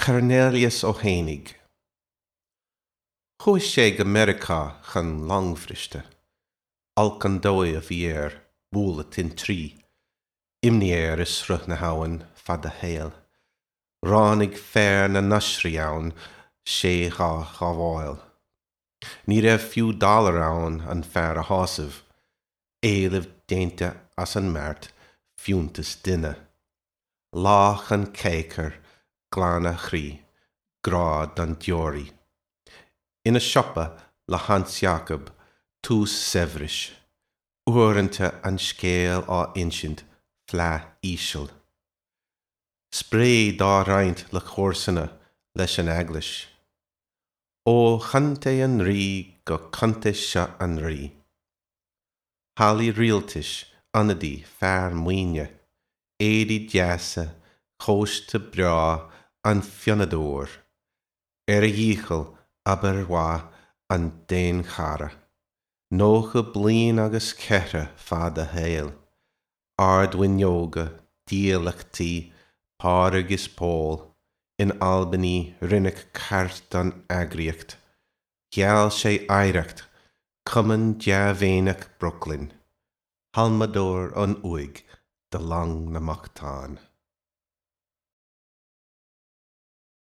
Cornelius O'Hanig. Chúis sé go America chun langfriste. Alcan dói a bhí búla tin trí. Imní is ruch na hawan fad a héal. Ránig fér na nasri ann sé gá bháil. Ní raibh fiú dollar ann an fear a hásamh. Éileh déinte as an mert fiúntas duine. Lách an céicar glána chrí, grá dan diori. Ina siopa le Hans Jacob, tús sevris. Uoranta an scéal á insint, flá ísel. Spré dá raint le chórsanna leis an aglis. Ó chante an rí go cante se an rí. Halí rialtis anadí fear muine. Édi diasa, chósta bra an fionadór. A dhíchel aber wá an déin chara. Nócha blin agus cetha fad a héal. Ardwin yoga, dialachtaí, páragus Paul. In Albany rinneach cart an agriocht. Geall sé aireacht, cuman diavénach Brooklyn. Halmador an uig, de lang na Mactán.